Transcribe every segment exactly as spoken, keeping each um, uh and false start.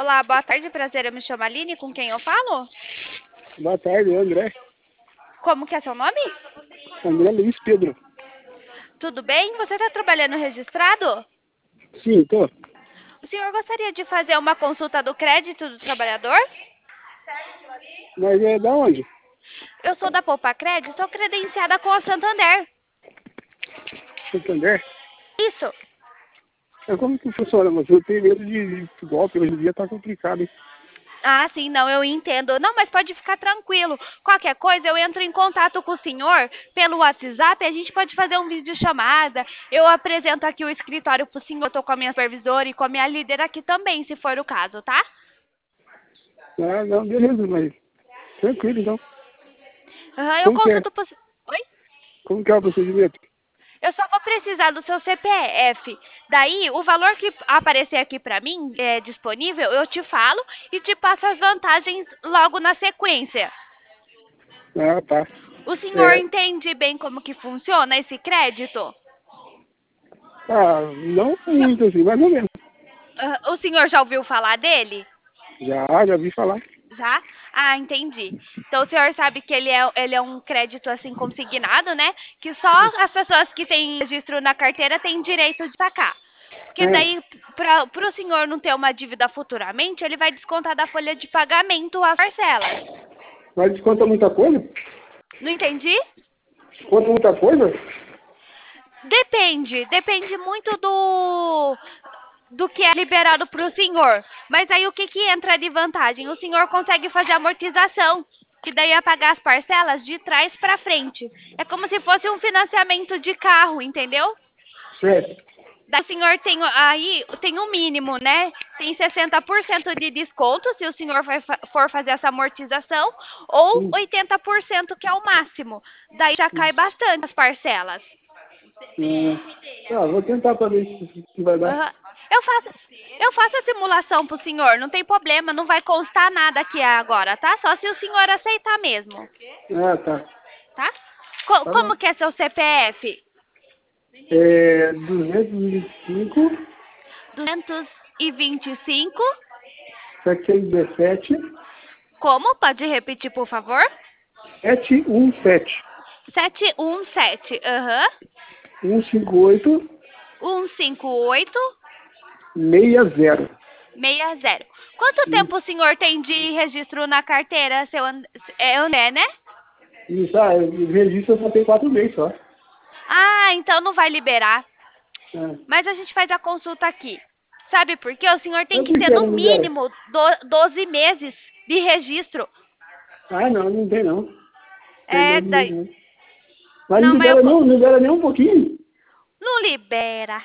Olá, boa tarde, prazer, eu me chamo Aline, com quem eu falo? Boa tarde, André. Como que é seu nome? André Luiz Pedro. Tudo bem? Você está trabalhando registrado? Sim, tô. O senhor gostaria de fazer uma consulta do crédito do trabalhador? Mas é da onde? Eu sou da Poupa Crédito, sou credenciada com a Santander. Santander? Isso. É como que funciona? Mas eu tenho medo de, de golpe, hoje em dia tá complicado, hein? Ah, sim, não, eu entendo. Não, mas pode ficar tranquilo. Qualquer coisa, eu entro em contato com o senhor pelo WhatsApp, a gente pode fazer um vídeo chamada. Eu apresento aqui o escritório pro senhor, tô com a minha supervisora e com a minha líder aqui também, se for o caso, tá? Ah, não, beleza, mas tranquilo então. Aham, eu Como que é? consulto pro... Oi? Como que é o procedimento? Eu só vou precisar do seu C P F. Daí, o valor que aparecer aqui pra mim, é disponível, eu te falo e te passo as vantagens logo na sequência. Ah, tá. O senhor É, entende bem como que funciona esse crédito? ah, não muito assim, mais ou menos. Ah, o senhor já ouviu falar dele? Já, já vi falar. Já? Ah, entendi. Então o senhor sabe que ele é, ele é um crédito assim consignado, né? Que só as pessoas que têm registro na carteira têm direito de sacar. Porque É, daí, para o senhor não ter uma dívida futuramente, ele vai descontar da folha de pagamento as parcelas. mas desconta muita coisa? Não entendi? Desconta muita coisa? Depende, depende muito do do que é liberado para o senhor. Mas aí o que que entra de vantagem? O senhor consegue fazer amortização, que daí é pagar as parcelas de trás para frente. É como se fosse um financiamento de carro, entendeu? Certo. Daí o senhor tem aí tem o mínimo, né? Tem sessenta por cento de desconto se o senhor vai fa- for fazer essa amortização, ou Hum, oitenta por cento que é o máximo. Daí já hum, cai bastante as parcelas. hum. Ah, vou tentar pra ver se, se vai dar. Aham. Eu faço, eu faço a simulação pro senhor, não tem problema, não vai constar nada aqui agora, tá? Só se o senhor aceitar mesmo, Ah, tá. tá? Co- Tá bom. como que é seu C P F? É duzentos e vinte e cinco, duzentos e vinte e cinco. setecentos e dezessete, Como? Pode repetir, por favor? sete um sete, Sete um sete. Aham. um cinco oito, Um cinco oito seis zero. seis zero. Quanto tempo o senhor tem de registro na carteira, seu And- é André, né? Isso, ah, o registro só tem quatro meses só. Ah, então não vai liberar. Ah, Mas a gente faz a consulta aqui. Sabe por quê? O senhor tem mas que por ter que no não libera? mínimo do- doze meses de registro. Ah, não, não tem não. Tem É, doze meses daí. não. Mas não Não, mas eu. libera co- não, não libera nem um pouquinho. Não libera.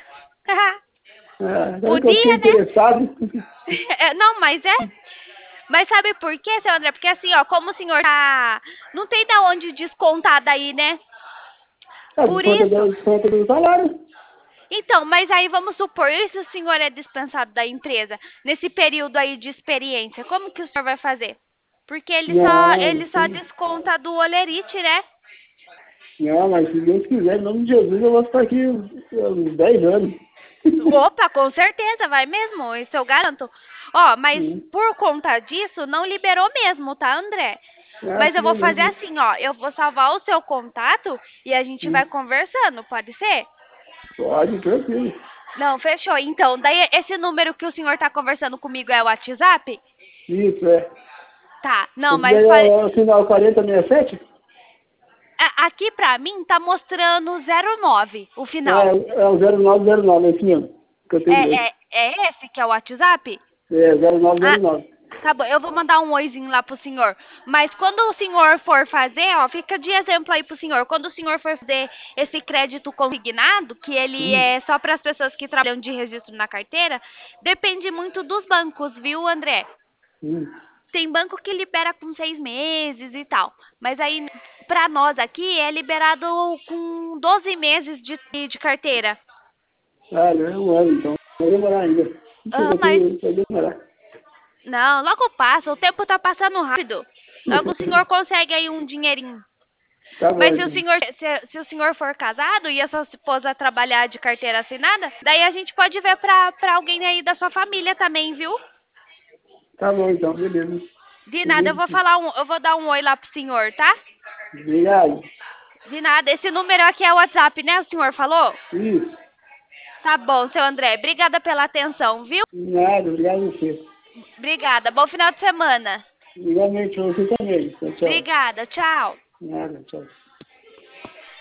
Ah, agora que eu fiquei Podia, né? interessado. É, não, mas é. Mas sabe por quê, seu André? Porque assim, ó, como o senhor tá. Não tem da onde descontar daí, né? Ah, Por desconta isso. do, desconta do salário. Então, mas aí vamos supor, e se o senhor é dispensado da empresa nesse período aí de experiência, como que o senhor vai fazer? Porque ele só, Não, ele só desconta do olerite, né? não, mas se Deus quiser, em nome de Jesus, eu vou ficar aqui uns uns dez anos. Opa, com certeza, vai mesmo, isso eu garanto. Ó, mas Hum. por conta disso, não liberou mesmo, tá, André? Ah, Mas eu vou fazer beleza. assim, ó, eu vou salvar o seu contato e a gente Hum. vai conversando, pode ser? Pode, tranquilo. Não, fechou. Então, daí esse número que o senhor tá conversando comigo é o WhatsApp? Isso, é. Tá, não, Esse mas daí é pode... o, é o sinal quarenta sessenta e sete? a- aqui pra mim tá mostrando zero nove, o Ah, final. é, é o zero nove zero nove, é esse mesmo. Que eu tenho dois. É, é, é esse que é o WhatsApp? É, Ah, zero nove zero nove. tá bom, eu vou mandar um oizinho lá pro senhor. Mas quando o senhor for fazer, ó, fica de exemplo aí pro senhor. Quando o senhor for fazer esse crédito consignado, que ele Hum, é só para as pessoas que trabalham de registro na carteira, depende muito dos bancos, viu, André? hum. Tem banco que libera com seis meses e tal. Mas aí, pra nós aqui, é liberado com doze meses de, de carteira. Ah, não é um ano, então. Vai demorar ainda. Ah, Vai mas ter- vai demorar. não, logo passa, o tempo tá passando rápido. Logo o senhor consegue aí um dinheirinho. Tá bom, Mas se o então. senhor, se, se o senhor for casado e a sua esposa trabalhar de carteira assinada, daí a gente pode ver pra, pra alguém aí da sua família também, viu? Tá bom, então, beleza. De nada, eu vou falar um, eu vou dar um oi lá pro senhor, tá? Obrigado. De nada. Esse número aqui é o WhatsApp, né? O senhor falou? Isso. Tá bom, seu André. Obrigada pela atenção, viu? Nada, obrigado a você. Obrigada. Bom final de semana. Igualmente você também. Tchau, tchau. Obrigada. Tchau. Nada, tchau.